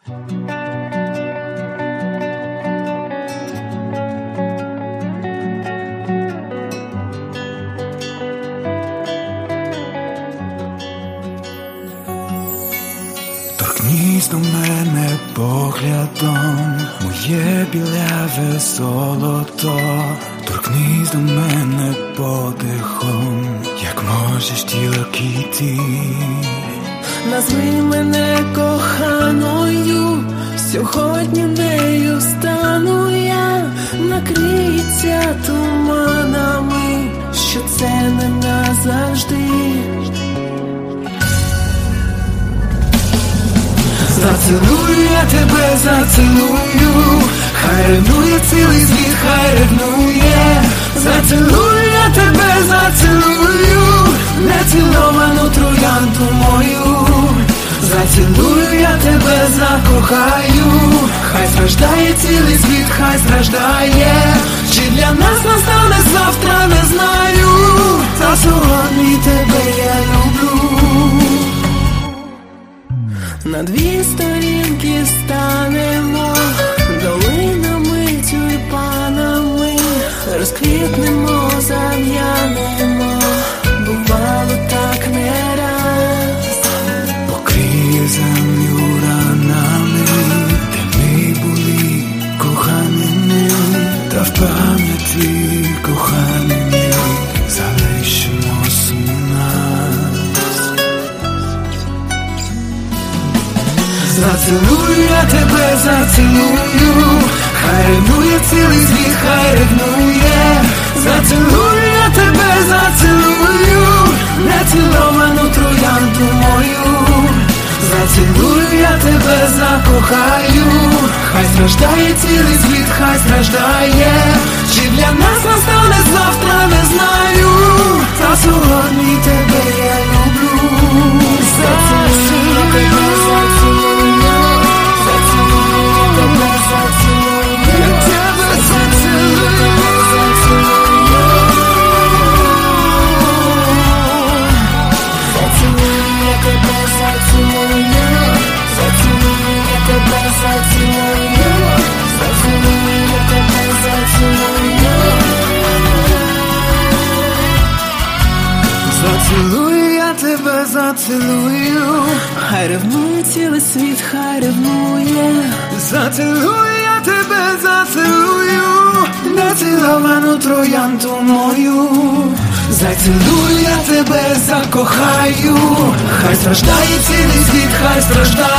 Торкнись до мене поглядом, моє біляве золото. Торкнись до мене подихом, як можеш тільки ти. Назви мене коханою, сьогодні нею стану я. Накриється туманами, що це не назавжди. Зацілую я тебе, зацілую, хай ревнує цілий світ, хай ревнує. Зацілую я тебе, зацілую, неціловану троянду мою. Зацілую я тебе, закохаю, хай страждає цілий світ, хай страждає. Чи для нас настане завтра, не знаю, та сьогодні тебе я люблю. На дві сторінки станемо, долинами, тюльпанами, розквітнемо, зав'янемо, бувало так не раз. Покриє землю ранами, де ми були коханими, та в пам'яті коханими залишимось у нас. Зацілую я тебе, зацілую, хай ревнує цілий світ, хай ревнує. Зацілую я тебе, зацілую, неціловану троянду мою. Зацілую я тебе, закохаю, хай страждає цілий світ, хай страждає. Чи для нас настане завтра, не знаю, та сьогодні тебе я люблю. Зацілую я тебе, зацілую. Зацілую я тебе, зацілую, Хай ревнує цілий світ, хай ревнує. зацілую я тебе, зацілую, неціловану троянду мою. Зацілую я тебе, закохаю, хай страждає цілий світ, хай страждає.